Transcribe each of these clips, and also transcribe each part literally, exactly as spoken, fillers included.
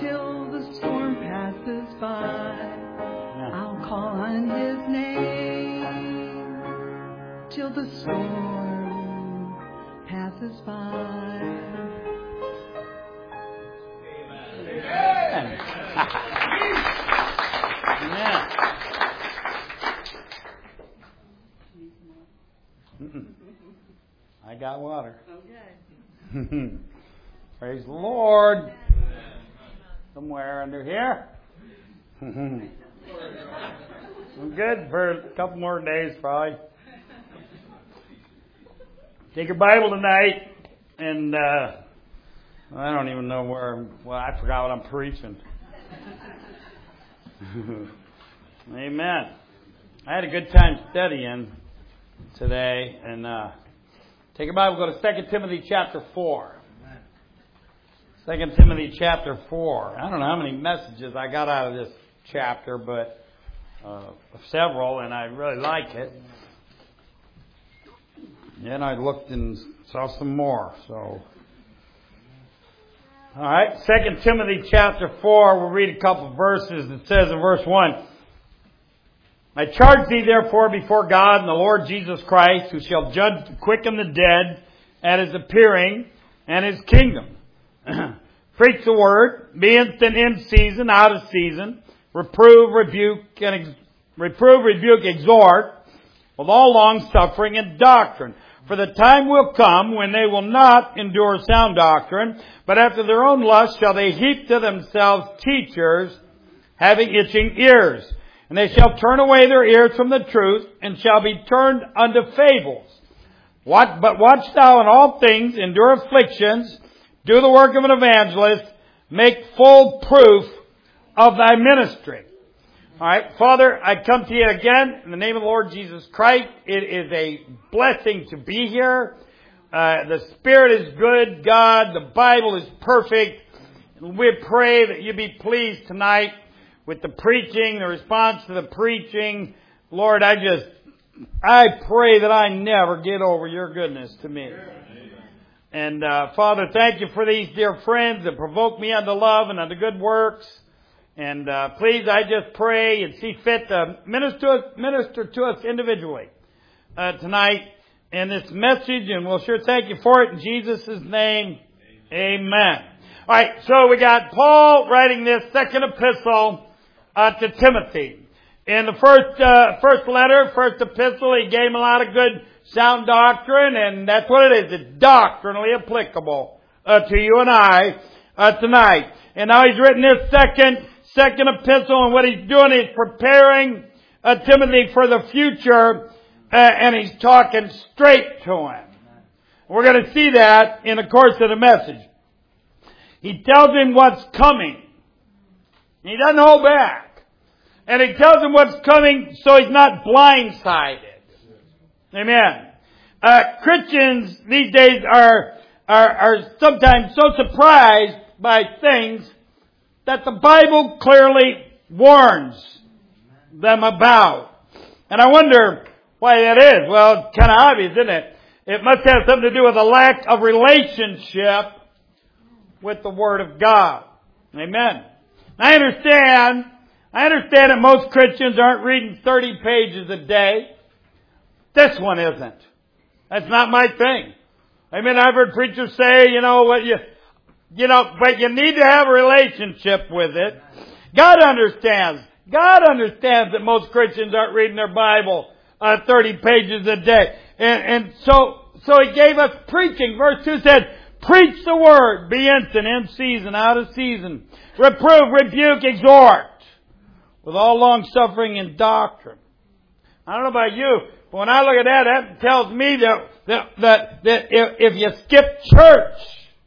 till the storm passes by. I'll call on His name till the storm passes by. Amen. Amen. Mm-mm. I got water. Okay. Praise the Lord. Somewhere under here. I'm good for a couple more days, probably. Take your Bible tonight, and uh, I don't even know where I'm, well, I forgot what I'm preaching. Amen. I had a good time studying today, and uh, take your Bible, go to Second Timothy chapter four. Second Timothy chapter four. I don't know how many messages I got out of this chapter, but uh, several, and I really like it. Then I looked and saw some more. So, all right, Second Timothy chapter four. We'll read a couple of verses. It says in verse one, I charge thee therefore before God and the Lord Jesus Christ, who shall judge the quick and the dead at His appearing and His kingdom. Preach the word, be instant in season, out of season, reprove, rebuke, and ex- reprove, rebuke, exhort, with all long suffering and doctrine. For the time will come when they will not endure sound doctrine, but after their own lust shall they heap to themselves teachers, having itching ears. And they shall turn away their ears from the truth, and shall be turned unto fables. What, but watch thou in all things, endure afflictions, do the work of an evangelist, make full proof of thy ministry. All right, Father, I come to you again in the name of the Lord Jesus Christ. It is a blessing to be here. Uh, the Spirit is good, God. The Bible is perfect. We pray that you be pleased tonight with the preaching, the response to the preaching. Lord, I just, I pray that I never get over your goodness to me. And uh, Father, thank you for these dear friends that provoke me unto love and unto good works. And uh, please, I just pray and see fit to minister, minister to us individually uh, tonight in this message. And we'll sure thank you for it in Jesus' name. Amen. Amen. All right, so we got Paul writing this second epistle uh, to Timothy. In the first uh, first letter, first epistle, he gave him a lot of good sound doctrine, and that's what it is. It's doctrinally applicable uh, to you and I uh, tonight. And now he's written this second second epistle, and what he's doing is preparing uh, Timothy for the future, uh, and he's talking straight to him. We're going to see that in the course of the message. He tells him what's coming. He doesn't hold back. And he tells him what's coming so he's not blindsided. Amen. Uh, Christians these days are, are, are sometimes so surprised by things that the Bible clearly warns them about. And I wonder why that is. Well, it's kind of obvious, isn't it? It must have something to do with a lack of relationship with the Word of God. Amen. I understand, I understand that most Christians aren't reading thirty pages a day. This one isn't. That's not my thing. I mean, I've heard preachers say, you know, what you, you know, but you need to have a relationship with it. God understands. God understands that most Christians aren't reading their Bible uh, thirty pages a day. And, and so, so He gave us preaching. Verse two said, preach the word, be instant, in season, out of season. Reprove, rebuke, exhort, with all long suffering and doctrine. I don't know about you, but when I look at that, that tells me that, that, that, that if, if you skip church,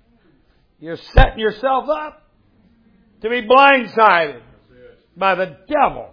you're setting yourself up to be blindsided by the devil.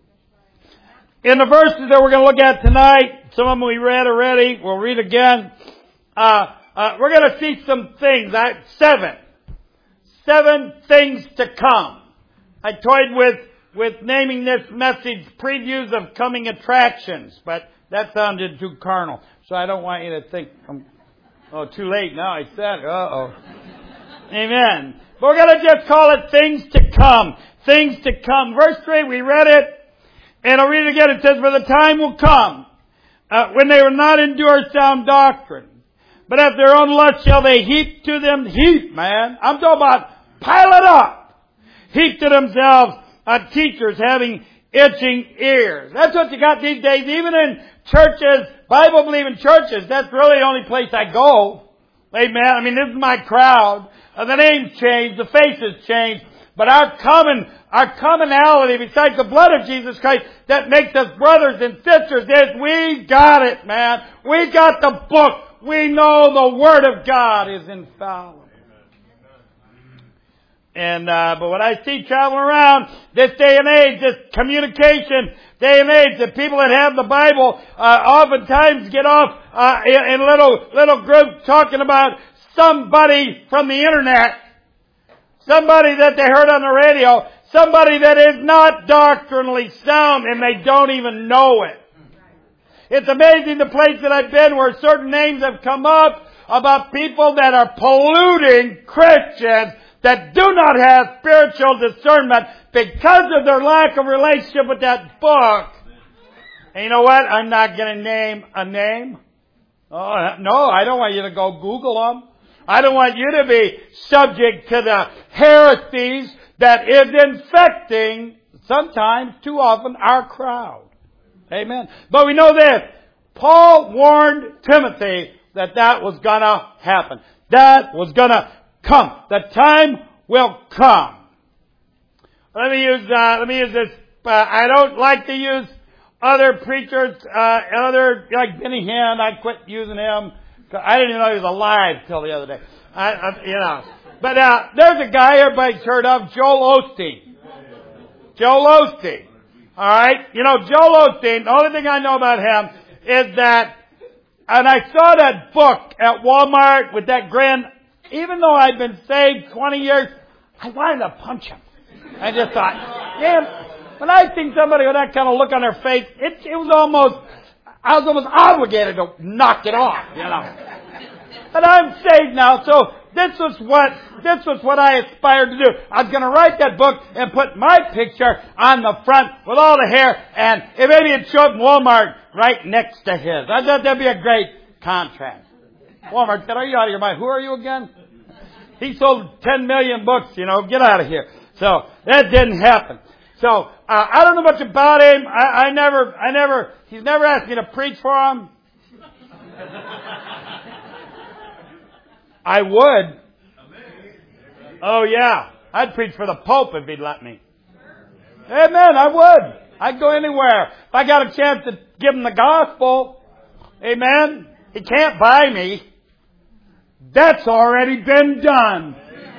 In the verses that we're going to look at tonight, some of them we read already, we'll read again. Uh, uh, we're going to see some things. I, seven. Seven things to come. I toyed with, with naming this message previews of coming attractions, but that sounded too carnal. So I don't want you to think, I'm, oh, too late now, I said, uh-oh. Amen. But we're going to just call it things to come. Things to come. Verse three, we read it. And I'll read it again. It says, for the time will come, uh, when they will not endure sound doctrine, but at their own lust shall they heap to them, heap, man. I'm talking about pile it up. Heap to themselves uh, teachers having itching ears. That's what you got these days. Even in churches, Bible-believing churches, that's really the only place I go. Amen. I mean, this is my crowd. Uh, the names change, the faces change, but our common, our commonality besides the blood of Jesus Christ that makes us brothers and sisters is we got it, man. We got the book. We know the Word of God is infallible. And, uh, but what I see traveling around this day and age, this communication day and age, the people that have the Bible, uh, oftentimes get off, uh, in, in little, little groups talking about somebody from the internet, somebody that they heard on the radio, somebody that is not doctrinally sound and they don't even know it. It's amazing the place that I've been where certain names have come up about people that are polluting Christians that do not have spiritual discernment because of their lack of relationship with that book. And you know what? I'm not going to name a name. Oh, no, I don't want you to go Google them. I don't want you to be subject to the heresies that is infecting, sometimes, too often, our crowd. Amen. But we know this. Paul warned Timothy that that was going to happen. That was going to come. The time will come. Let me use, uh, let me use this. Uh, I don't like to use other preachers, uh, other, like Benny Hinn. I quit using him. I didn't even know he was alive till the other day. I, I you know. But, uh, there's a guy everybody's heard of, Joel Osteen. Joel Osteen. Alright? You know, Joel Osteen, the only thing I know about him is that, and I saw that book at Walmart with that grand, even though I'd been saved twenty years, I wanted to punch him. I just thought, damn, when I see somebody with that kind of look on their face, it, it was almost, I was almost obligated to knock it off, you know. But I'm saved now, so this was what, this was what I aspired to do. I was going to write that book and put my picture on the front with all the hair, and it maybe it'd show up in Walmart right next to his. I thought that'd be a great contrast. Walmart said, are you out of your mind? Who are you again? He sold ten million books, you know, get out of here. So, that didn't happen. So, uh, I don't know much about him. I, I never, I never, he's never asked me to preach for him. I would. Oh yeah. I'd preach for the Pope if he'd let me. Amen, I would. I'd go anywhere. If I got a chance to give him the gospel, amen, he can't buy me. That's already been done.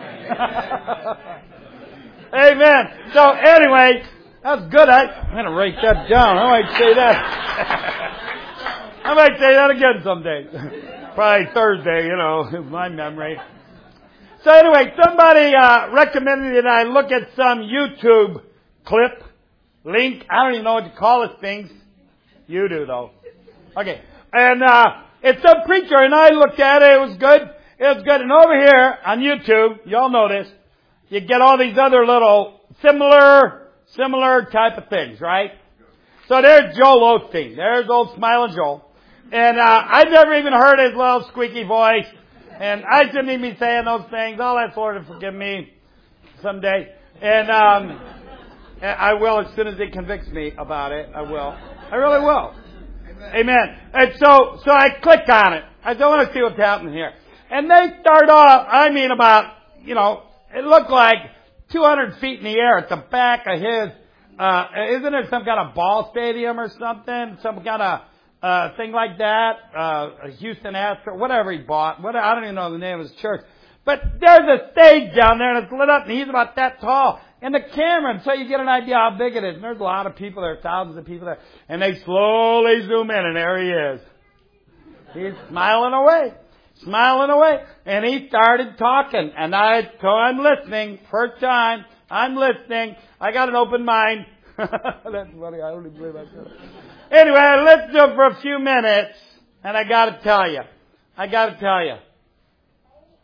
Amen. So anyway, that's good. I, I'm going to write that down. I might say that. I might say that again someday. Probably Thursday, you know, is my memory. So anyway, somebody uh, recommended that I look at some YouTube clip, link. I don't even know what to call it things. You do though. Okay. And uh, it's some preacher, and I looked at it. It was good. It was good. And over here on YouTube, you all know this, you get all these other little similar, similar type of things, right? So there's Joel Osteen. There's old Smiling Joel. And uh, I've never even heard his little squeaky voice. And I shouldn't even be saying those things. I'll ask Lord to forgive me someday. And um, I will as soon as he convicts me about it. I will. I really will. Amen. And so, so I clicked on it. I said, I want to see what's happening here. And they start off, I mean about, you know, it looked like two hundred feet in the air at the back of his, uh, isn't there some kind of ball stadium or something? Some kind of, uh, thing like that? Uh, a Houston Astro, whatever he bought. Whatever, I don't even know the name of his church. But there's a stage down there and it's lit up and he's about that tall. And the camera, and so you get an idea how big it is. And there's a lot of people there, thousands of people there. And they slowly zoom in and there he is. He's smiling away. Smiling away. And he started talking. And I, so I'm listening. First time. I'm listening. I got an open mind. That's funny. I don't even believe I said it. Anyway, I listened to him for a few minutes. And I got to tell you. I got to tell you.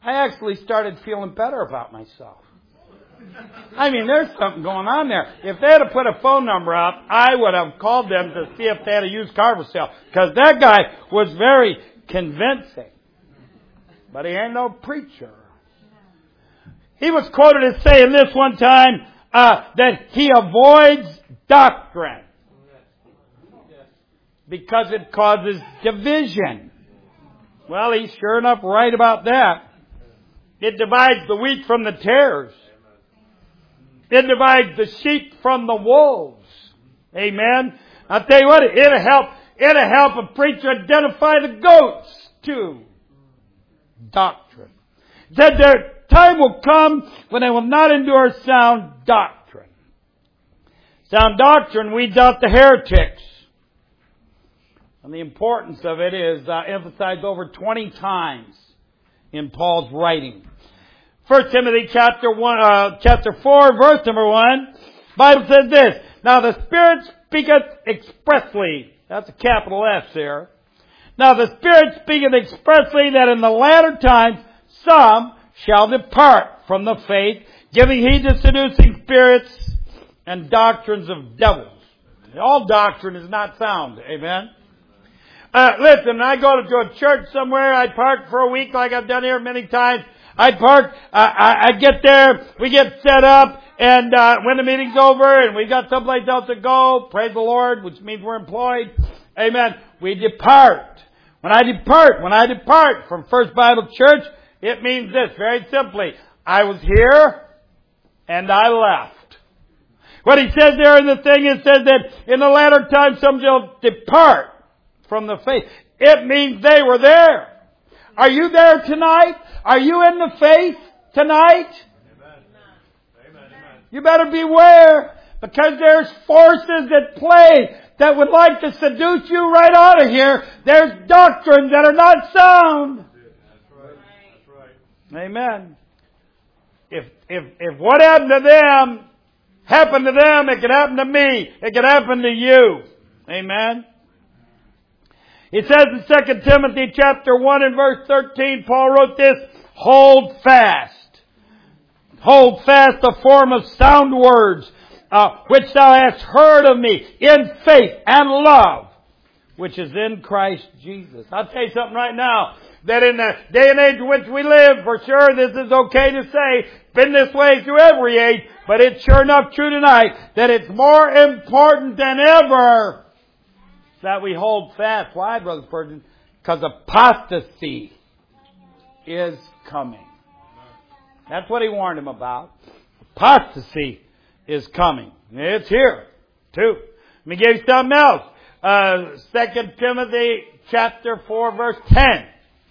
I actually started feeling better about myself. I mean, there's something going on there. If they had to put a phone number up, I would have called them to see if they had a used car for sale. Because that guy was very convincing. But he ain't no preacher. He was quoted as saying this one time, uh, that he avoids doctrine. Because it causes division. Well, he's sure enough right about that. It divides the wheat from the tares. It divides the sheep from the wolves. Amen. I'll tell you what, it'll help, it'll help a preacher identify the goats too. Doctrine. It said their time will come when they will not endure sound doctrine. Sound doctrine weeds out the heretics. And the importance of it is uh, emphasized over twenty times in Paul's writing. First Timothy chapter one, uh, chapter four, verse number one. Bible says this: Now the Spirit speaketh expressly. That's a capital S there. Now the Spirit speaketh expressly that in the latter times some shall depart from the faith, giving heed to seducing spirits and doctrines of devils. All doctrine is not sound. Amen. Uh, listen, I go to a church somewhere, I park for a week like I've done here many times. I park, uh, I, I get there, we get set up, and uh, when the meeting's over and we got someplace else to go, praise the Lord, which means we're employed, amen, we depart. When I depart, when I depart from First Bible Church, it means this, very simply, I was here and I left. What he says there in the thing, it says that in the latter time some shall depart from the faith. It means they were there. Are you there tonight? Are you in the faith tonight? Amen. Amen. You better beware, because there's forces at play that would like to seduce you right out of here. There's doctrines that are not sound. That's right. That's right. Amen. If if if what happened to them happened to them, it could happen to me. It could happen to you. Amen. It says in Second Timothy chapter one and verse thirteen, Paul wrote this: Hold fast. Hold fast the form of sound words, uh, which thou hast heard of me in faith and love, which is in Christ Jesus. I'll tell you something right now, that in the day and age in which we live, for sure this is okay to say, it's been this way through every age, but it's sure enough true tonight, that it's more important than ever that we hold fast. Why, Brother Spurgeon? Because apostasy is coming. That's what he warned him about. Apostasy is coming. It's here, too. Let me give you something else. Uh, Second Timothy chapter four, verse ten.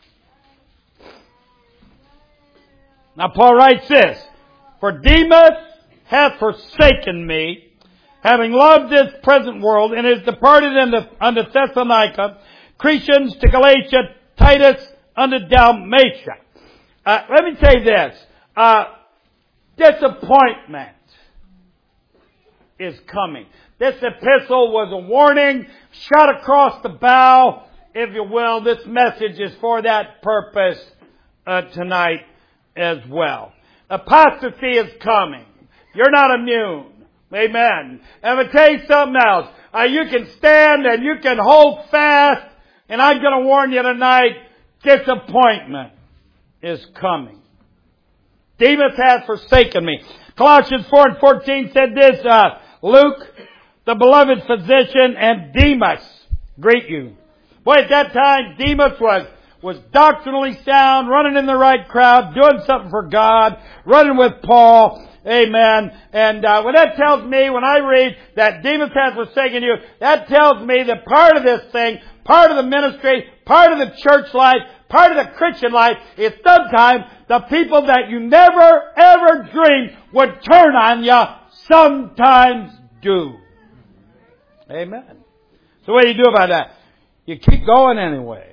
Now Paul writes this: For Demas hath forsaken me, having loved this present world, and is departed unto, unto Thessalonica, Crescens to Galatia, Titus unto Dalmatia. Uh, let me say this. Uh, disappointment is coming. This epistle was a warning, shot across the bow, if you will. This message is for that purpose uh, tonight as well. Apostasy is coming. You're not immune. Amen. And I'm going to tell you something else. Uh, you can stand and you can hold fast. And I'm going to warn you tonight, disappointment is coming. Demas hath forsaken me. Colossians four and fourteen said this, uh, Luke, the beloved physician, and Demas greet you. Boy, at that time, Demas was was doctrinally sound, running in the right crowd, doing something for God, running with Paul. Amen. And uh, what that tells me, when I read that Demas hath forsaken you, that tells me that part of this thing, part of the ministry, part of the church life, part of the Christian life, is sometimes the people that you never ever dreamed would turn on you sometimes do. Amen. So what do you do about that? You keep going anyway.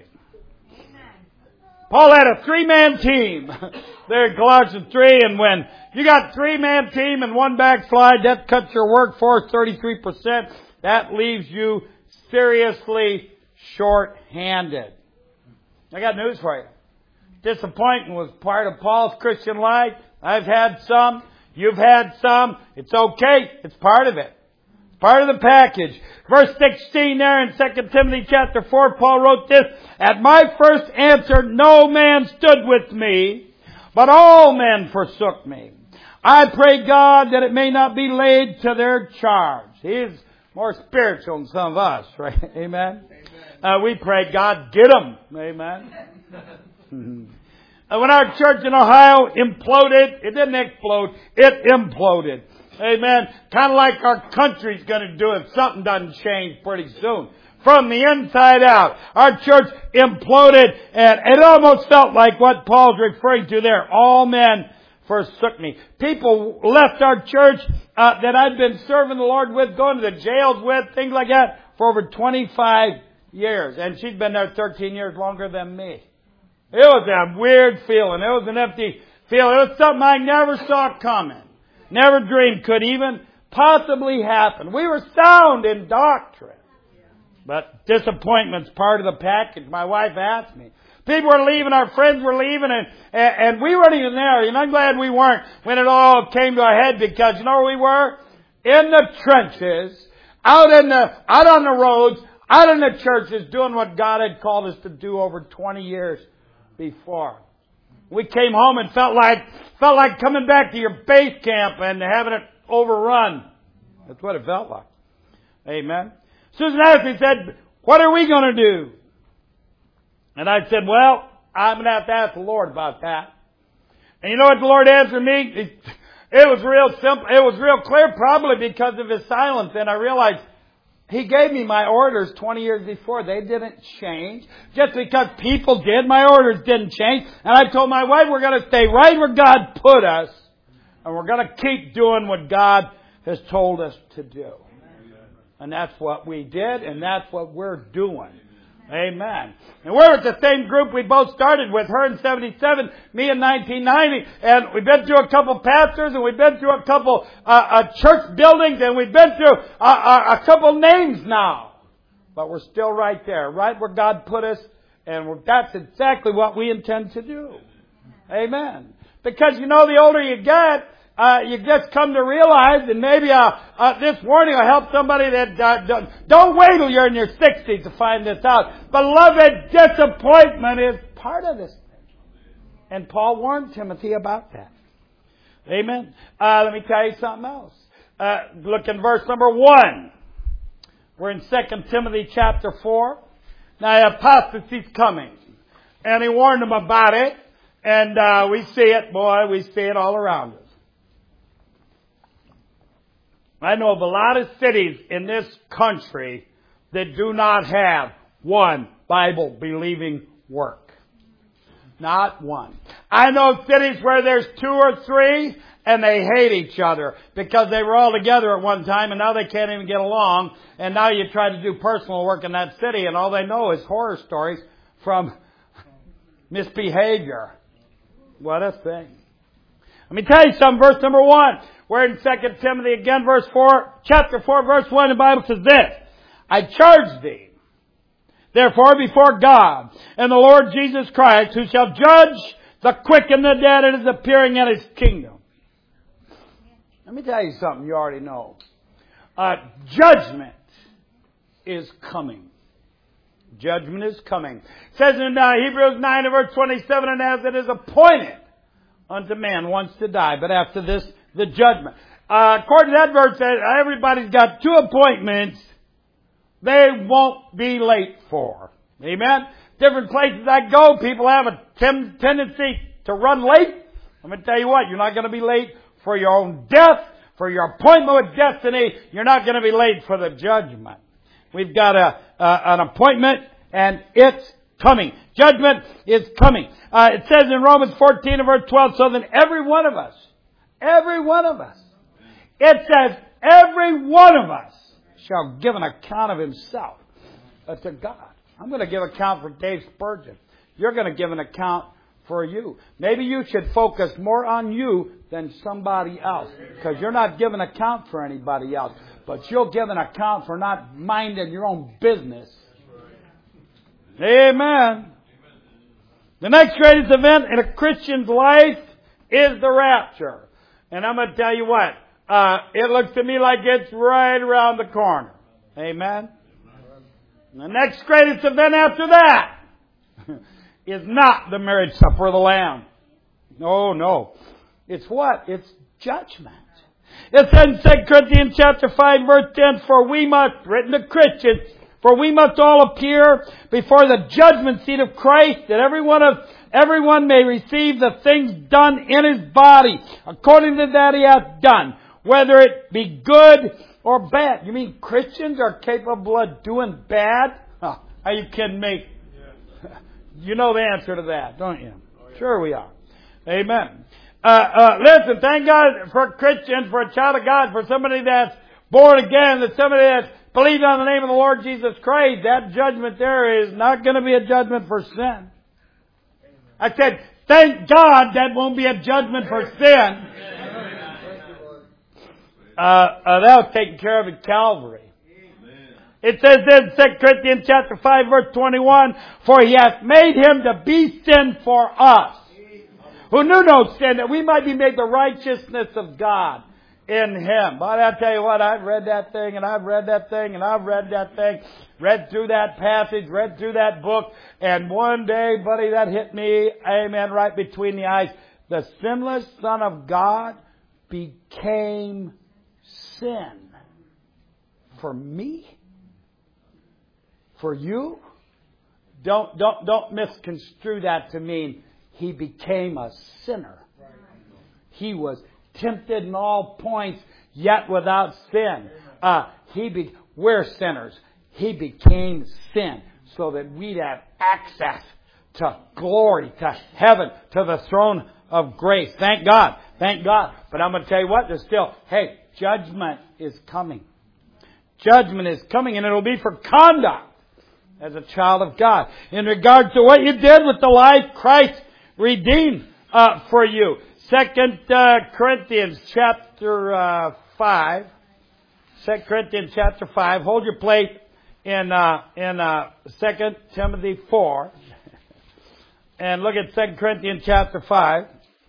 Paul had a three-man team there in Colossians three, and when you got three-man team and one backslide, that cuts your workforce thirty-three percent. That leaves you seriously short-handed. I got news for you. Disappointment was part of Paul's Christian life. I've had some. You've had some. It's okay. It's part of it. It's part of the package. Verse sixteen there in Second Timothy chapter four, Paul wrote this, "At my first answer no man stood with me, but all men forsook me. I pray God that it may not be laid to their charge." He's more spiritual than some of us, right? Amen? Uh, we pray, God, get them. Amen? uh, when our church in Ohio imploded, it didn't explode, it imploded. Amen? Kind of like our country's going to do if something doesn't change pretty soon. From the inside out. Our church imploded, and it almost felt like what Paul's referring to there. All men forsook me. People left our church uh, that I'd been serving the Lord with, going to the jails with, things like that, for over twenty-five years. And she'd been there thirteen years longer than me. It was a weird feeling. It was an empty feeling. It was something I never saw coming. Never dreamed could even possibly happen. We were sound in doctrine. But disappointment's part of the package. My wife asked me. People were leaving, our friends were leaving, and, and, and we weren't even there. And I'm glad we weren't when it all came to a head, because you know where we were? In the trenches, out in the, out on the roads, out in the churches, doing what God had called us to do over twenty years before. We came home and felt like, felt like coming back to your base camp and having it overrun. That's what it felt like. Amen. Susan asked me, said, "What are we going to do?" And I said, "Well, I'm going to have to ask the Lord about that." And you know what the Lord answered me? It, it was real simple. It was real clear, probably because of His silence. And I realized He gave me my orders twenty years before. They didn't change. Just because people did, my orders didn't change. And I told my wife, we're going to stay right where God put us. And we're going to keep doing what God has told us to do. And that's what we did, and that's what we're doing. Amen. And we're with the same group we both started with, her in seventy-seven, me in nineteen ninety. And we've been through a couple pastors, and we've been through a couple uh, uh, church buildings, and we've been through uh, uh, a couple names now. But we're still right there, right where God put us, and we're, that's exactly what we intend to do. Amen. Because, you know, the older you get, Uh, you just come to realize, and maybe uh, uh, this warning will help somebody that uh, don't, don't wait till you're in your sixties to find this out. Beloved, disappointment is part of this thing. And Paul warned Timothy about that. Amen. Uh, let me tell you something else. Uh, look in verse number one. We're in Second Timothy chapter four. Now, apostasy's coming. And he warned them about it. And uh, we see it, boy, we see it all around us. I know of a lot of cities in this country that do not have one Bible-believing work. Not one. I know cities where there's two or three and they hate each other because they were all together at one time and now they can't even get along. And now you try to do personal work in that city and all they know is horror stories from misbehavior. What a thing. Let me tell you something, verse number one. We're in Second Timothy again, verse four, chapter four, verse one, the Bible says this. "I charge thee, therefore, before God and the Lord Jesus Christ, who shall judge the quick and the dead at His appearing in His kingdom." Let me tell you something you already know. Uh, judgment is coming. Judgment is coming. It says in uh, Hebrews nine and verse twenty-seven, "And as it is appointed unto man once to die, but after this, the judgment." Uh, according to that verse, everybody's got two appointments they won't be late for. Amen? Different places I go, people have a tem- tendency to run late. I'm going to tell you what, you're not going to be late for your own death, for your appointment with destiny. You're not going to be late for the judgment. We've got a, uh, an appointment, and it's coming. Judgment is coming. Uh, it says in Romans fourteen and verse twelve, "So that every one of us, every one of us," it says, every one of us shall give an account of himself uh, to God. I'm going to give account for Dave Spurgeon. You're going to give an account for you. Maybe you should focus more on you than somebody else, because you're not giving account for anybody else, but you'll give an account for not minding your own business. Amen. The next greatest event in a Christian's life is the rapture. And I'm going to tell you what, uh, it looks to me like it's right around the corner. Amen? The next greatest event after that is not the marriage supper of the Lamb. No, no. It's what? It's judgment. It says in Second Corinthians chapter five, verse ten, for we must, written to Christians, for we must all appear before the judgment seat of Christ, that every one of everyone may receive the things done in his body, according to that he hath done, whether it be good or bad. You mean Christians are capable of doing bad? Huh, are you kidding me? Yeah. You know the answer to that, don't you? Oh, yeah. Sure we are. Amen. Uh, uh, listen, thank God for a Christian, for a child of God, for somebody that's born again, that somebody that's believed on the name of the Lord Jesus Christ. That judgment there is not going to be a judgment for sin. I said, thank God that won't be a judgment for sin. Uh, uh, that was taken care of at Calvary. It says in Second Corinthians chapter five, verse twenty-one, for he hath made him to be sin for us, who knew no sin, that we might be made the righteousness of God in Him. But I'll tell you what, I've read that thing, and I've read that thing, and I've read that thing, read through that passage, read through that book, and one day, buddy, that hit me, amen, right between the eyes. The sinless Son of God became sin for me, for you. Don't don't don't misconstrue that to mean He became a sinner. He was tempted in all points, yet without sin. Uh, he be, we're sinners. He became sin so that we'd have access to glory, to heaven, to the throne of grace. Thank God. Thank God. But I'm going to tell you what, there's still, hey, judgment is coming. Judgment is coming, and it'll be for conduct as a child of God. In regard to what you did with the life Christ redeemed uh, for you. Second uh, Corinthians chapter uh, five. Second Corinthians chapter five. Hold your place in uh, in uh, Second Timothy four, and look at Second Corinthians chapter five,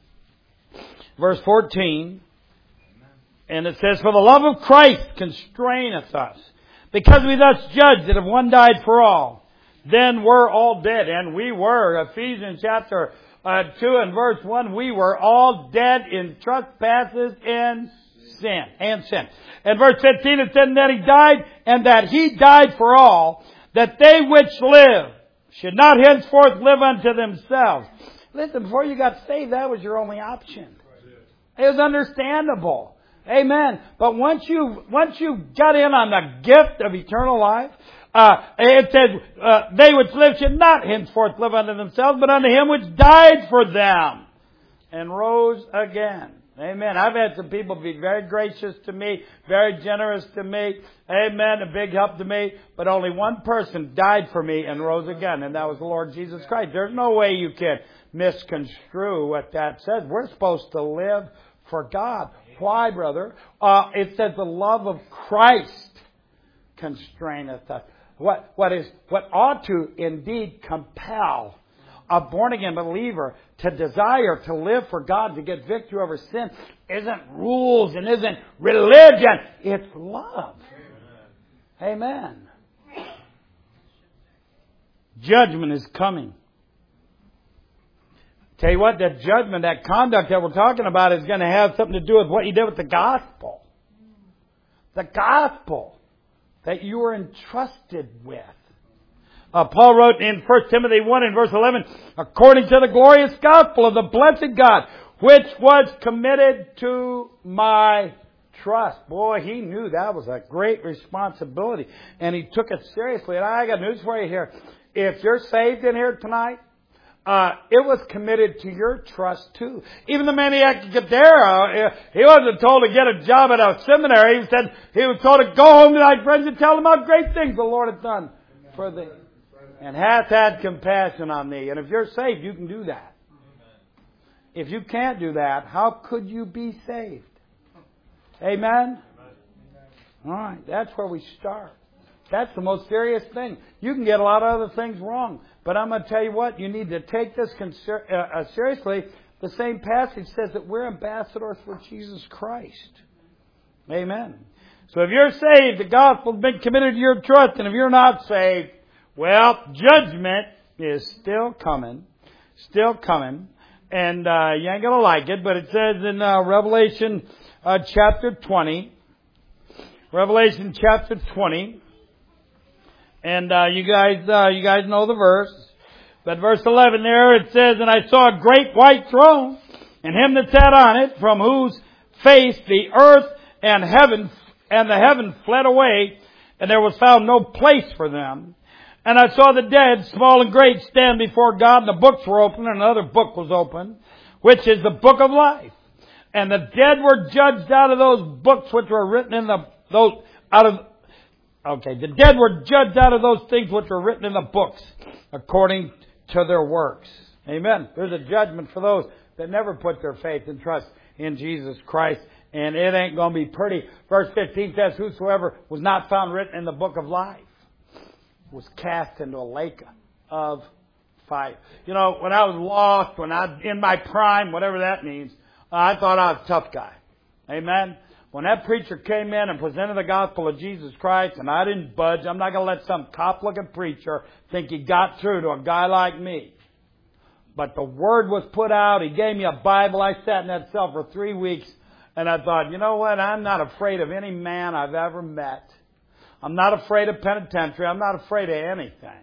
verse fourteen. And it says, "For the love of Christ constraineth us, because we thus judge that if one died for all, then we're all dead." And we were. Ephesians chapter uh, two and verse one, we were all dead in trespasses and sin. And sin. And verse fifteen, it said that He died, and that He died for all, that they which live should not henceforth live unto themselves. Listen, before you got saved, that was your only option. It was understandable. Amen. But once you once you got in on the gift of eternal life, uh, it said, uh, they which live should not henceforth live unto themselves, but unto Him which died for them and rose again. Amen. I've had some people be very gracious to me, very generous to me. Amen. A big help to me. But only one person died for me and rose again, and that was the Lord Jesus Christ. There's no way you can misconstrue what that says. We're supposed to live for God. Why, brother? Uh, it says the love of Christ constraineth us. What, what is, what ought to indeed compel a born-again believer to desire to live for God, to get victory over sin, isn't rules and isn't religion. It's love. Amen. Judgment is coming. Tell you what, that judgment, that conduct that we're talking about is going to have something to do with what you did with the gospel. The gospel that you were entrusted with. Uh, Paul wrote in First Timothy one and verse eleven, according to the glorious gospel of the blessed God, which was committed to my trust. Boy, he knew that was a great responsibility, and he took it seriously. And I got news for you here. If you're saved in here tonight, Uh, it was committed to your trust too. Even the maniac of Gadara, he wasn't told to get a job at a seminary. He said he was told to go home to thy friends and tell them how great things the Lord hath done for thee, and hath had compassion on thee. And if you're saved, you can do that. If you can't do that, how could you be saved? Amen? All right, that's where we start. That's the most serious thing. You can get a lot of other things wrong, But I'm going to tell you what, you need to take this conser- uh, uh, seriously. The same passage says that we're ambassadors for Jesus Christ. Amen. So if you're saved, the gospel's been committed to your trust. And if you're not saved, well, judgment is still coming. Still coming. And uh, you ain't going to like it, but it says in uh, Revelation uh, chapter twenty. Revelation chapter twenty. And uh, you guys uh, you guys know the verse. But verse eleven there, it says, "And I saw a great white throne, and him that sat on it, from whose face the earth and heaven and the heaven fled away, and there was found no place for them. And I saw the dead, small and great, stand before God, and the books were opened, and another book was opened, which is the book of life. And the dead were judged out of those books which were written in the those out of okay, the dead were judged out of those things which were written in the books, according to their works." Amen. There's a judgment for those that never put their faith and trust in Jesus Christ. And it ain't going to be pretty. Verse fifteen says, "Whosoever was not found written in the book of life was cast into a lake of fire." You know, when I was lost, when I was in my prime, whatever that means, I thought I was a tough guy. Amen. When that preacher came in and presented the gospel of Jesus Christ, and I didn't budge, I'm not going to let some cop-looking preacher think he got through to a guy like me. But the word was put out. He gave me a Bible. I sat in that cell for three weeks, and I thought, you know what? I'm not afraid of any man I've ever met. I'm not afraid of penitentiary. I'm not afraid of anything.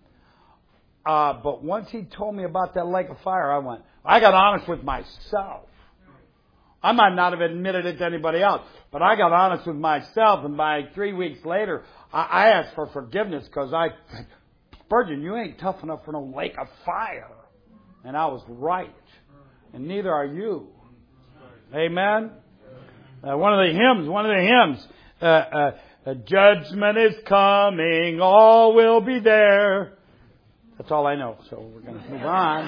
Uh, but once he told me about that lake of fire, I went, I got honest with myself. I might not have admitted it to anybody else, but I got honest with myself, and by three weeks later, I, I asked for forgiveness because I, Spurgeon, you ain't tough enough for no lake of fire. And I was right. And neither are you. Amen? Uh, one of the hymns, one of the hymns, uh, uh, "The judgment is coming, all will be there." That's all I know, so we're going to move on.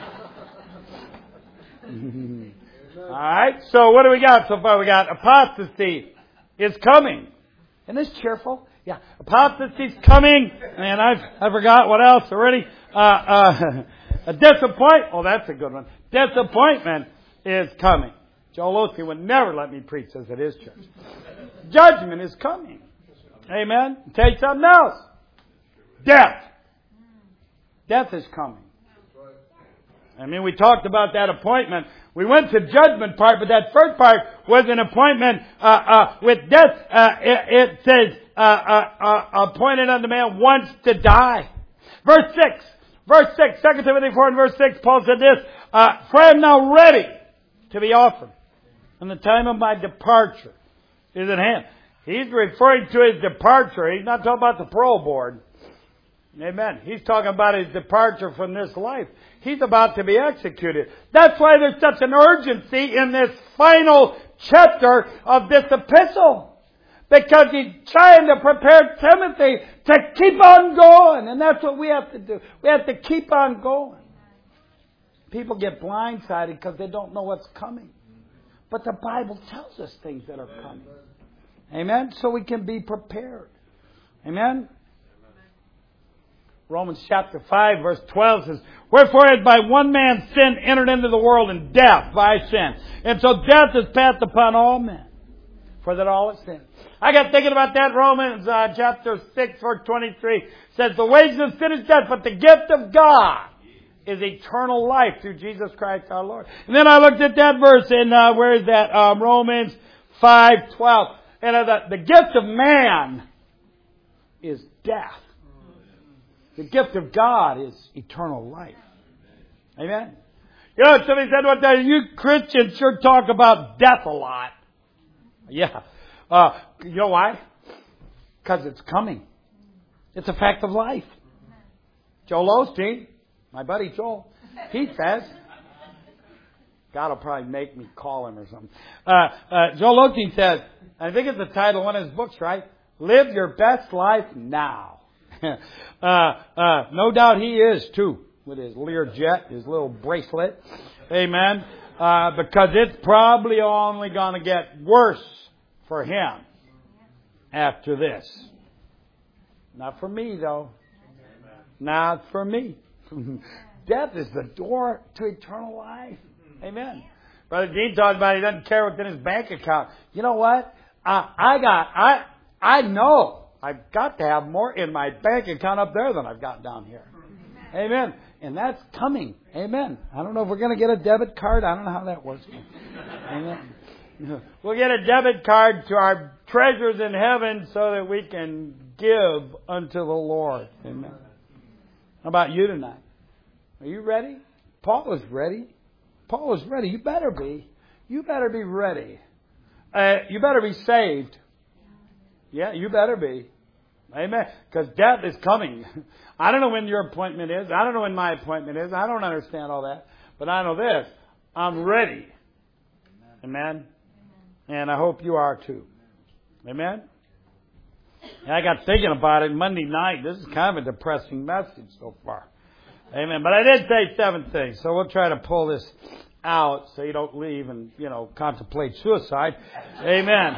All right, so what do we got so far? We got apostasy is coming. Isn't this cheerful? Yeah, apostasy is coming. And I I forgot what else already. Uh, uh, a disappointment. Oh, that's a good one. Disappointment is coming. Joel Osteen would never let me preach as it is, church. Judgment is coming. Amen. I'll tell you something else. Death. Death is coming. I mean, we talked about that appointment. We went to judgment part, but that first part was an appointment uh, uh, with death. Uh, it, it says, uh, uh, uh, appointed unto man once to die. Verse six. Verse six. Second Timothy four and verse six, Paul said this, uh, "For I am now ready to be offered, and the time of my departure is at hand." He's referring to his departure. He's not talking about the parole board. Amen. He's talking about his departure from this life. He's about to be executed. That's why there's such an urgency in this final chapter of this epistle. Because he's trying to prepare Timothy to keep on going. And that's what we have to do. We have to keep on going. People get blindsided because they don't know what's coming. But the Bible tells us things that are coming. Amen? So we can be prepared. Amen? Romans chapter five verse twelve says, "Wherefore as by one man sin entered into the world, and death by sin. And so death is passed upon all men, for that all have sinned." I got thinking about that. Romans uh, chapter six verse twenty-three says, "The wages of sin is death, but the gift of God is eternal life through Jesus Christ our Lord." And then I looked at that verse in, uh, where is that? Um, Romans five twelve. And uh, the, the gift of man is death. The gift of God is eternal life. Amen? You know, somebody said one day, "You Christians sure talk about death a lot." Yeah. Uh, you know why? Because it's coming. It's a fact of life. Joel Osteen, my buddy Joel, he says, God will probably make me call him or something. Uh, uh, Joel Osteen says, I think it's the title of one of his books, right? "Live your best life now." uh, uh, no doubt he is too, with his Learjet, his little bracelet. Amen. Uh, because it's probably only going to get worse for him after this. Not for me, though. Not for me. Death is the door to eternal life. Amen. Brother Dean talked about he doesn't care what's in his bank account. You know what? Uh, I got, I, I know I've got to have more in my bank account up there than I've got down here. Amen. And that's coming. Amen. I don't know if we're going to get a debit card. I don't know how that works. Amen. We'll get a debit card to our treasures in heaven so that we can give unto the Lord. Amen. How about you tonight? Are you ready? Paul is ready. Paul is ready. You better be. You better be ready. Uh, you better be saved. Yeah, you better be. Amen. Because death is coming. I don't know when your appointment is. I don't know when my appointment is. I don't understand all that. But I know this. I'm ready. Amen. And I hope you are too. Amen. And I got thinking about it Monday night. This is kind of a depressing message so far. Amen. But I did say seven things, so we'll try to pull this out so you don't leave and, you know, contemplate suicide. Amen.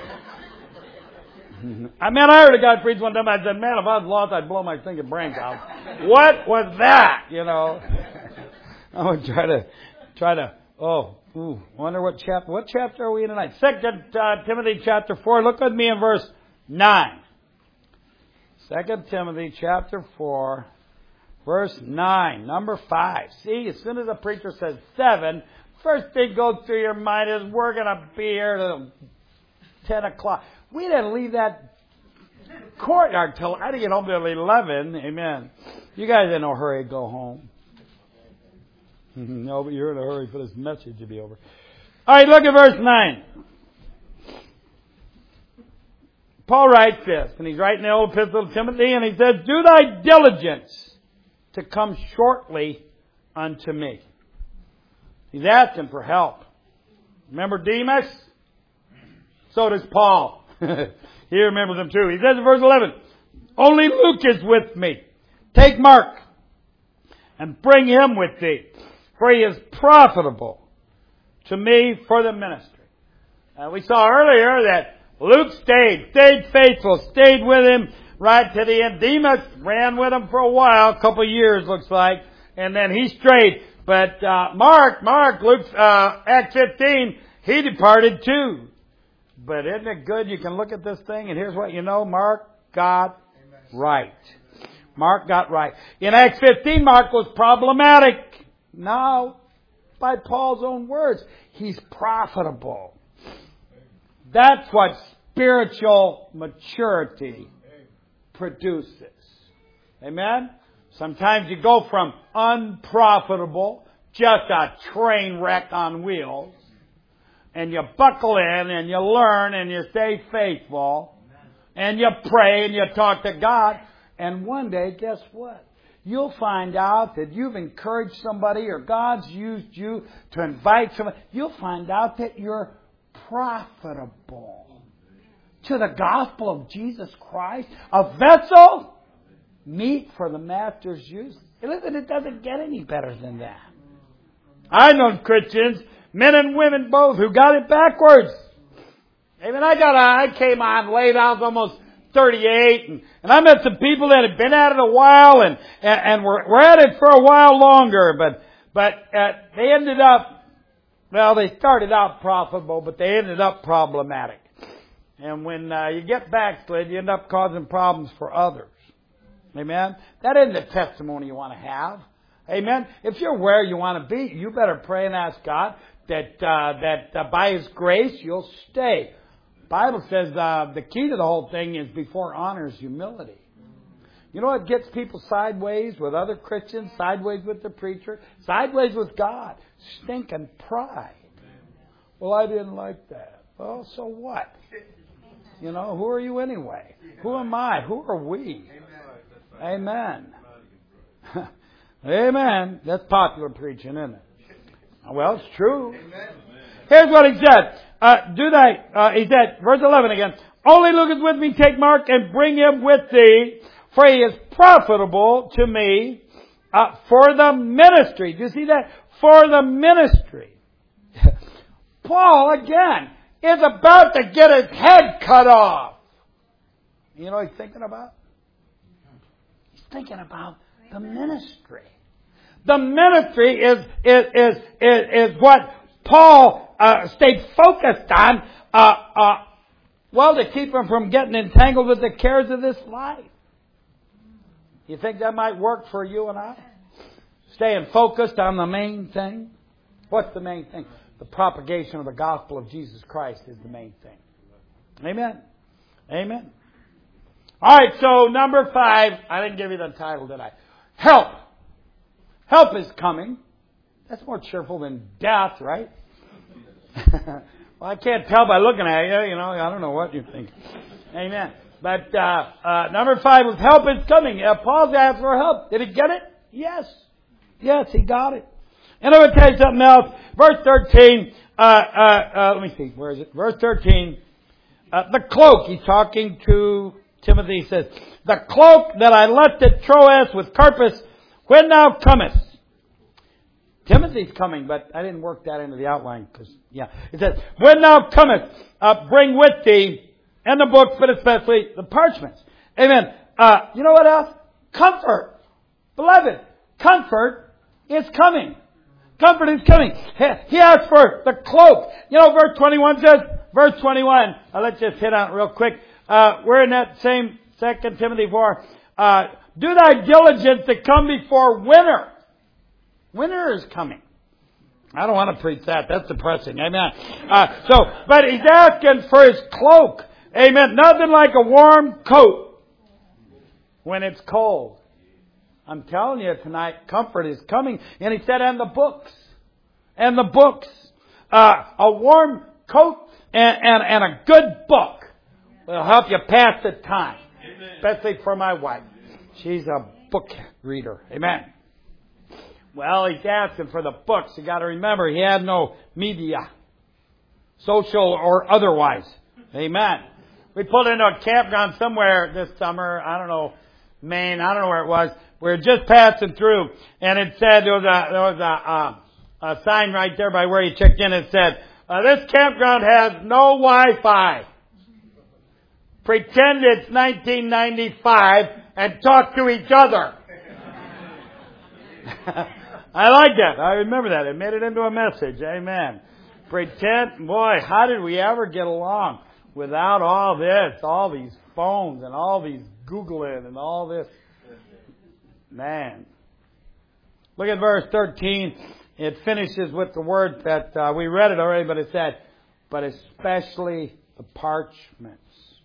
I mean, I heard a guy preach one time. I said, man, if I was lost, I'd blow my thinking brains out. What was that? You know. I'm going to try to, try to, oh, ooh, wonder what chapter, what chapter are we in tonight? Second uh, Timothy chapter four. Look with me in verse nine. Second Timothy chapter four. Verse nine, number five. See, as soon as a preacher says seven, first thing goes through your mind is we're going to be here till ten o'clock. We didn't leave that courtyard till I didn't get home till eleven. Amen. You guys in no hurry to go home. No, but you're in a hurry for this message to be over. All right, look at verse nine. Paul writes this, and he's writing the old epistle to Timothy, and he says, do thy diligence to come shortly unto me. He's asking for help. Remember Demas? So does Paul. He remembers him too. He says in verse eleven, only Luke is with me. Take Mark and bring him with thee, for he is profitable to me for the ministry. Uh, we saw earlier that Luke stayed, stayed faithful, stayed with him right to the end. Demas ran with him for a while, a couple of years looks like, and then he strayed. But uh, Mark, Mark, Luke, uh, Acts fifteen, he departed too. But isn't it good? You can look at this thing, and here's what you know: Mark got right. Mark got right. In Acts fifteen, Mark was problematic. Now, by Paul's own words, he's profitable. That's what spiritual maturity produces. Amen? Sometimes you go from unprofitable, just a train wreck on wheels, and you buckle in and you learn and you stay faithful and you pray and you talk to God, and one day, guess what? You'll find out that you've encouraged somebody, or God's used you to invite somebody. You'll find out that you're profitable to the gospel of Jesus Christ, a vessel meet for the Master's use. Listen, it doesn't get any better than that. I know Christians, men and women both, who got it backwards. Amen. I got a, I came on late. I was almost thirty-eight, and, and I met some people that had been at it a while, and and, and were, were at it for a while longer, but but uh, they ended up, well, they started out profitable, but they ended up problematic. And when uh, you get backslid, you end up causing problems for others. Amen? That isn't the testimony you want to have. Amen? If you're where you want to be, you better pray and ask God that uh, that uh, by His grace you'll stay. The Bible says uh, the key to the whole thing is before honor is humility. You know what gets people sideways with other Christians, sideways with the preacher, sideways with God? Stinking pride. Well, I didn't like that. Well, so what? You know, who are you anyway? Who am I? Who are we? Amen. Amen. That's popular preaching, isn't it? Well, it's true. Here's what he said. Uh, do thy, uh, he said, verse eleven again, only Luke is with me, take Mark and bring him with thee, for he is profitable to me uh, for the ministry. Do you see that? For the ministry. Paul, again, is about to get his head cut off. You know what he's thinking about? He's thinking about the ministry. The ministry is is is is, is what Paul uh, stayed focused on. Uh, uh, well, to keep him from getting entangled with the cares of this life. You think that might work for you and I? Staying focused on the main thing. What's the main thing? The propagation of the gospel of Jesus Christ is the main thing. Amen. Amen. All right, so number five. I didn't give you the title, did I? Help. Help is coming. That's more cheerful than death, right? Well, I can't tell by looking at you. You know, I don't know what you think. Amen. But uh, uh, number five was help is coming. Uh, Paul's asked for help. Did he get it? Yes. Yes, he got it. And I'm going to tell you something else. Verse thirteen. Uh, uh, uh, let me see. Where is it? Verse thirteen. Uh, the cloak. He's talking to Timothy. He says, the cloak that I left at Troas with Carpus, when thou comest. Timothy's coming, but I didn't work that into the outline. Because yeah, it says, when thou comest, uh, bring with thee and the books, but especially the parchments. Amen. Uh, you know what else? Comfort. Beloved, comfort is coming. Comfort is coming. He asked for the cloak. You know, verse twenty-one says, verse twenty-one, uh, let's just hit on it real quick. Uh, we're in that same Second Timothy four. Uh, do thy diligence to come before winter. Winter is coming. I don't want to preach that. That's depressing. Amen. Uh, so, but he's asking for his cloak. Amen. Nothing like a warm coat when it's cold. I'm telling you tonight, comfort is coming. And he said, and the books. And the books. Uh, a warm coat and, and, and a good book will help you pass the time. Amen. Especially for my wife. She's a book reader. Amen. Well, he's asking for the books. You got to remember, he had no media. Social or otherwise. Amen. We pulled into a campground somewhere this summer. I don't know, Maine. I don't know where it was. We were just passing through, and it said there was a there was a, uh, a sign right there by where you checked in. It said, uh, "This campground has no Wi-Fi. Pretend it's nineteen ninety-five and talk to each other." I like that. I remember that. It made it into a message. Amen. Pretend, boy, how did we ever get along without all this, all these phones and all these Googling and all this? Man. Look at verse thirteen. It finishes with the word that uh, we read it already, but it said, but especially the parchments.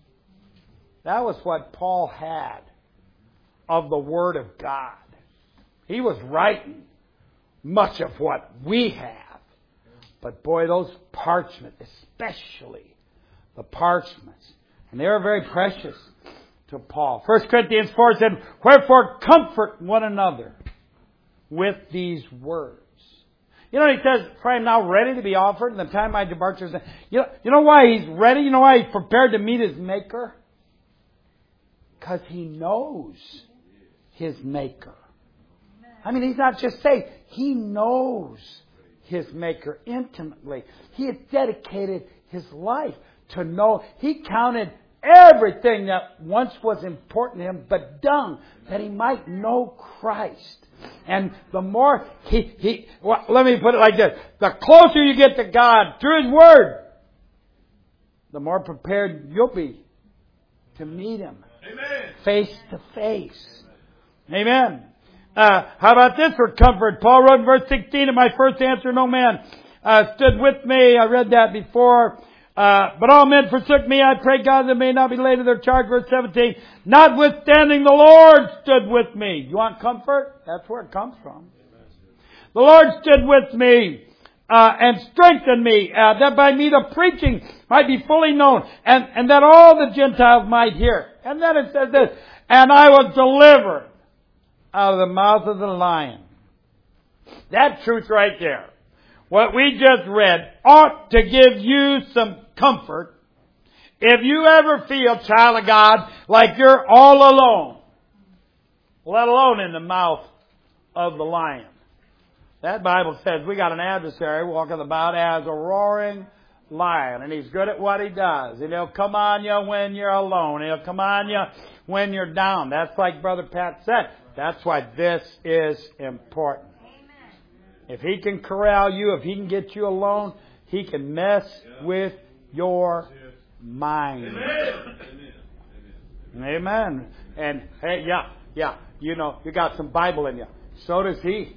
That was what Paul had of the Word of God. He was writing much of what we have. But boy, those parchments, especially the parchments, and they are very precious to Paul. First Corinthians four said, wherefore comfort one another with these words. You know, he says, for I am now ready to be offered, and the time of my departure is... You know, you know why he's ready? You know why he's prepared to meet his Maker? Because he knows his Maker. I mean, he's not just saying, he knows his Maker intimately. He had dedicated his life to know. He counted everything that once was important to him, but dung, that he might know Christ. And the more he, he well, let me put it like this. The closer you get to God through His Word, the more prepared you'll be to meet Him. Amen. Face to face. Amen. Uh, how about this for comfort? Paul wrote in verse sixteen, in my first answer, no man uh, stood with me. I read that before. Uh, but all men forsook me. I pray God that may not be laid to their charge. Verse seventeen. Notwithstanding, the Lord stood with me. You want comfort? That's where it comes from. The Lord stood with me uh, and strengthened me, uh, that by me the preaching might be fully known, and, and that all the Gentiles might hear. And then it says this, and I was delivered out of the mouth of the lion. That truth right there, what we just read, ought to give you some comfort. If you ever feel, child of God, like you're all alone, let alone in the mouth of the lion. That Bible says we got an adversary walking about as a roaring lion, and He's good at what He does. And He'll come on you when you're alone. He'll come on you when you're down. That's like Brother Pat said. That's why this is important. If He can corral you, if He can get you alone, He can mess with your mind. Amen. Amen. And hey, yeah, yeah, you know, you got some Bible in you. So does He.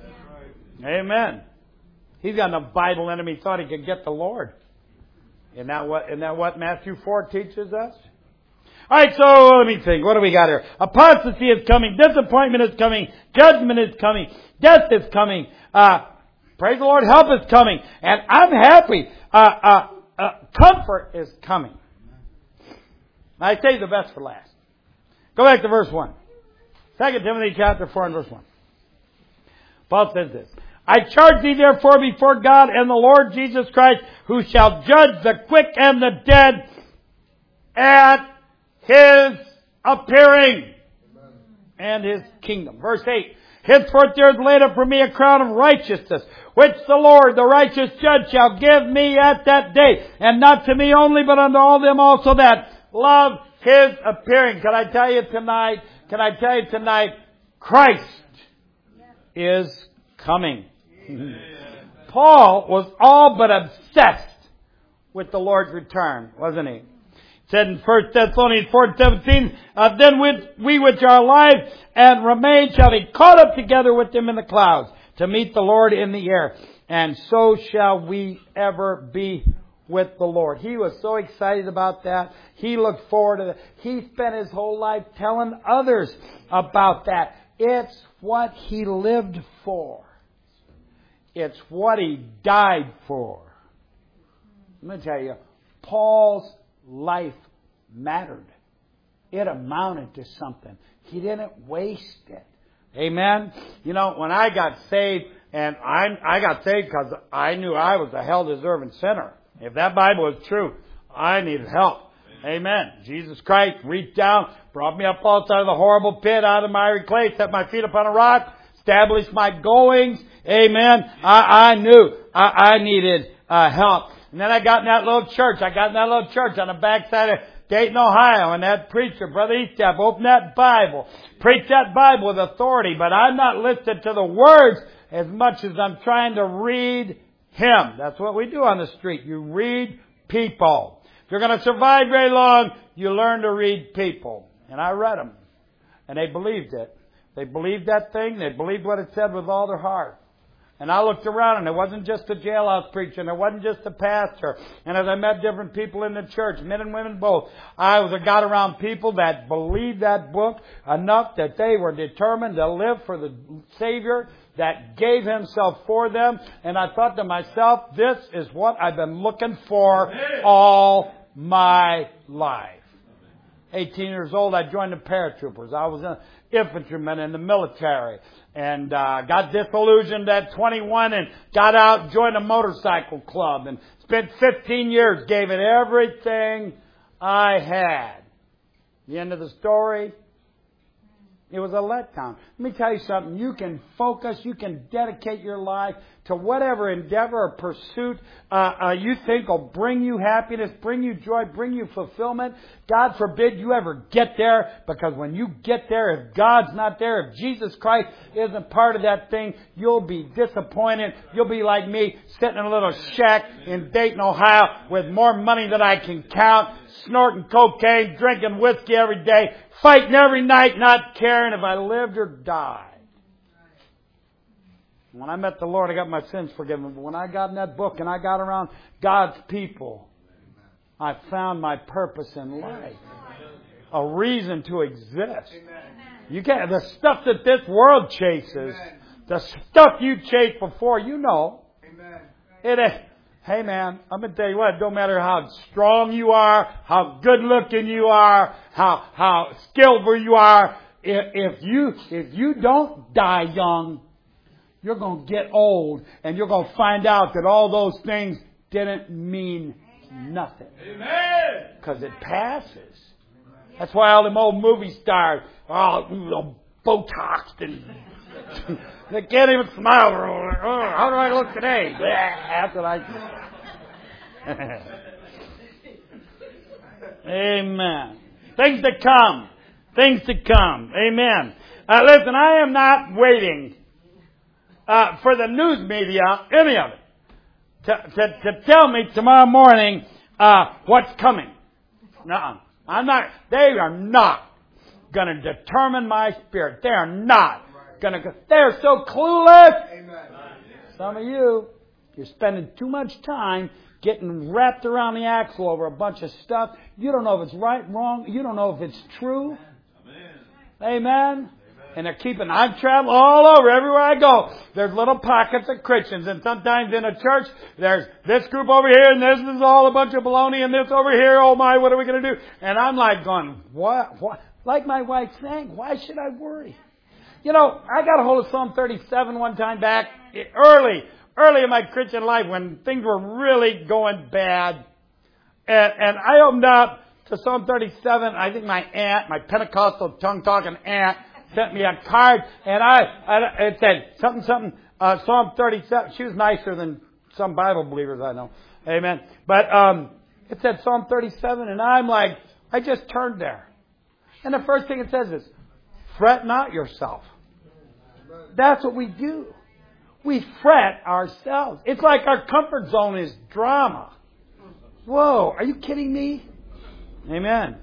Amen. He's got enough Bible in him. He thought he could get the Lord. Isn't that what? Isn't that what Matthew four teaches us? All right. So let me think. What do we got here? Apostasy is coming. Disappointment is coming. Judgment is coming. Death is coming. Uh, praise the Lord. Help is coming. And I'm happy. Uh, uh, uh, comfort is coming. I say the best for last. Go back to verse one. Second Timothy chapter four and verse one. Paul says this. I charge thee therefore before God and the Lord Jesus Christ, who shall judge the quick and the dead at His appearing and His kingdom. Verse eight. Henceforth there is laid up for me a crown of righteousness, which the Lord, the righteous judge, shall give me at that day. And not to me only, but unto all them also that love His appearing. Can I tell you tonight, can I tell you tonight, Christ is coming. Amen. Paul was all but obsessed with the Lord's return, wasn't he? It said in First Thessalonians four seventeen, uh, then with, we which are alive and remain shall be caught up together with them in the clouds to meet the Lord in the air. And so shall we ever be with the Lord. He was so excited about that. He looked forward to that. He spent his whole life telling others about that. It's what he lived for. It's what he died for. Let me tell you, Paul's life mattered. It amounted to something. He didn't waste it. Amen? You know, when I got saved, and I, I got saved because I knew I was a hell-deserving sinner. If that Bible is true, I needed help. Amen. Jesus Christ reached down, brought me up outside of the horrible pit, out of the miry clay, set my feet upon a rock, established my goings. Amen. I, I knew I, I needed uh, help. And then I got in that little church. I got in that little church on the backside of Dayton, Ohio. And that preacher, Brother Eastep, opened that Bible. Preached that Bible with authority. But I'm not listening to the words as much as I'm trying to read Him. That's what we do on the street. You read people. If you're going to survive very long, you learn to read people. And I read them. And they believed it. They believed that thing. They believed what it said with all their heart. And I looked around, and it wasn't just a jailhouse preacher, and it wasn't just a pastor. And as I met different people in the church, men and women both, I was got around people that believed that book enough that they were determined to live for the Savior that gave Himself for them. And I thought to myself, this is what I've been looking for all my life. eighteen years old, I joined the paratroopers. I was an infantryman in the military. And uh, got disillusioned at twenty-one and got out, joined a motorcycle club and spent fifteen years, gave it everything I had. The end of the story, it was a letdown. Let me tell you something. You can focus, you can dedicate your life to whatever endeavor or pursuit uh, uh, you think will bring you happiness, bring you joy, bring you fulfillment. God forbid you ever get there, because when you get there, if God's not there, if Jesus Christ isn't part of that thing, you'll be disappointed. You'll be like me, sitting in a little shack in Dayton, Ohio, with more money than I can count, snorting cocaine, drinking whiskey every day, fighting every night, not caring if I lived or died. When I met the Lord, I got my sins forgiven. But when I got in that book and I got around God's people, I found my purpose in life. A reason to exist. You can't, the stuff that this world chases, the stuff you chased before, you know. It is. Hey man, I'm going to tell you what, it don't matter how strong you are, how good looking you are, how, how skillful you are. If, if you, if you don't die young, you're going to get old, and you're going to find out that all those things didn't mean nothing. Amen. Because it passes. That's why all them old movie stars are all Botoxed and they can't even smile. Oh, how do I look today? That's what I Amen. Things to come. Things to come. Amen. Uh, listen, I am not waiting uh, for the news media, any of it, to, to, to tell me tomorrow morning uh, what's coming. No, I'm not. They are not going to determine my spirit. They are not going to. They're so clueless. Amen. Some of you, you're spending too much time getting wrapped around the axle over a bunch of stuff. You don't know if it's right, wrong. You don't know if it's true. Amen. Amen. And they're keeping, I've traveled all over, everywhere I go. There's little pockets of Christians. And sometimes in a church, there's this group over here, and this is all a bunch of baloney, and this over here, oh my, what are we going to do? And I'm like going, what? What? Like my wife saying, why should I worry? You know, I got a hold of Psalm thirty-seven one time back, early, early in my Christian life when things were really going bad. And, and I opened up to Psalm thirty-seven. I think my aunt, my Pentecostal tongue-talking aunt, sent me a card, and I, I it said something, something, uh, Psalm thirty-seven. She was nicer than some Bible believers I know. Amen. But, um, it said Psalm thirty-seven, and I'm like, I just turned there. And the first thing it says is, fret not yourself. That's what we do. We fret ourselves. It's like our comfort zone is drama. Whoa, are you kidding me? Amen.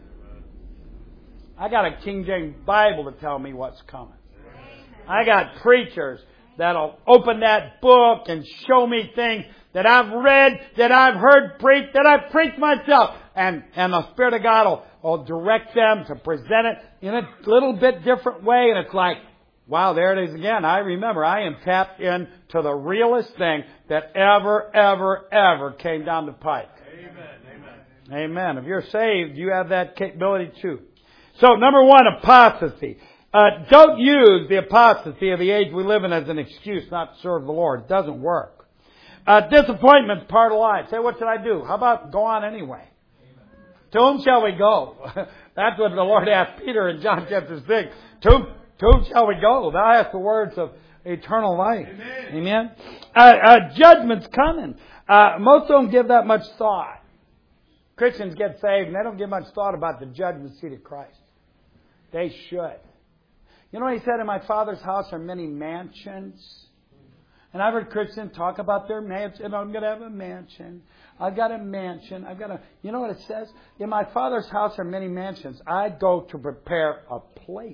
I got a King James Bible to tell me what's coming. I got preachers that'll open that book and show me things that I've read, that I've heard preached, that I've preached myself. And, and the Spirit of God will, will direct them to present it in a little bit different way. And it's like, wow, there it is again. I remember I am tapped into the realest thing that ever, ever, ever came down the pike. Amen. Amen. Amen. If you're saved, you have that capability too. So, number one, apostasy. Uh, don't use the apostasy of the age we live in as an excuse not to serve the Lord. It doesn't work. Uh, disappointment's part of life. Say, what should I do? How about go on anyway? To whom shall we go? That's what the Lord asked Peter in John chapter six. To, to whom shall we go? Thou hast the words of eternal life. Amen. Amen. Uh, uh, judgment's coming. Uh, most don't give that much thought. Christians get saved and they don't give much thought about the judgment seat of Christ. They should. You know what he said? In my Father's house are many mansions. And I've heard Christians talk about their mansion. I'm going to have a mansion. I've got a mansion. I've got a... You know what it says? In my Father's house are many mansions. I go to prepare a place.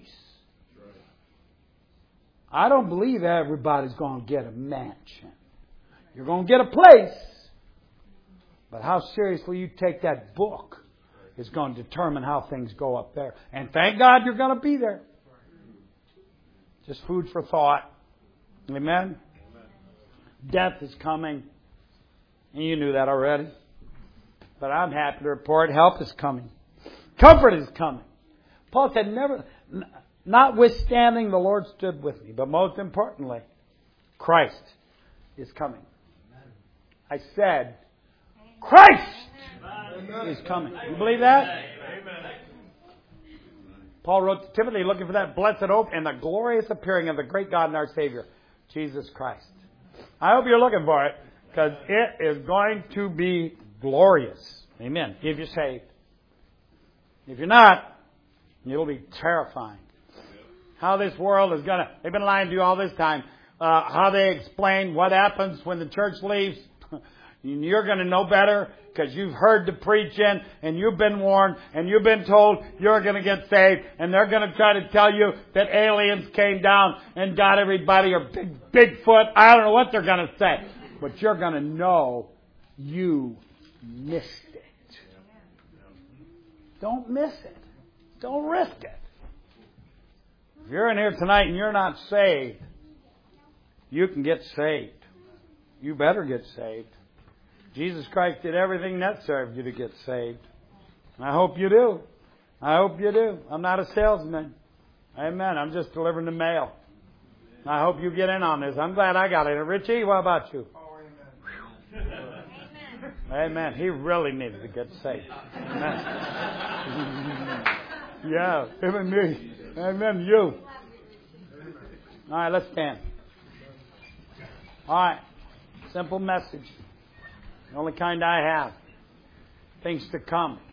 I don't believe everybody's going to get a mansion. You're going to get a place. But how seriously you take that book is going to determine how things go up there. And thank God you're going to be there. Just food for thought. Amen? Death is coming. And you knew that already. But I'm happy to report help is coming. Comfort is coming. Paul said, "Never, notwithstanding the Lord stood with me. But most importantly, Christ is coming." I said, Christ Amen. Is coming. You believe that? Amen. Paul wrote to Timothy, looking for that blessed hope and the glorious appearing of the great God and our Savior, Jesus Christ. I hope you're looking for it, because it is going to be glorious. Amen. If you're saved. If you're not, it'll be terrifying. How this world is going to... They've been lying to you all this time. Uh, how they explain what happens when the church leaves. You're going to know better because you've heard the preaching and you've been warned and you've been told you're going to get saved, and they're going to try to tell you that aliens came down and got everybody, or big Bigfoot. I don't know what they're going to say, but you're going to know you missed it. Don't miss it. Don't risk it. If you're in here tonight and you're not saved, you can get saved. You better get saved. Jesus Christ did everything necessary for you to get saved. And I hope you do. I hope you do. I'm not a salesman. Amen. I'm just delivering the mail. I hope you get in on this. I'm glad I got it. Richie, what about you? Oh, amen. Amen. He really needed to get saved. Amen. Yeah, him and me. Amen. You. All right, let's stand. All right. Simple message. The only kind I have. Things to come.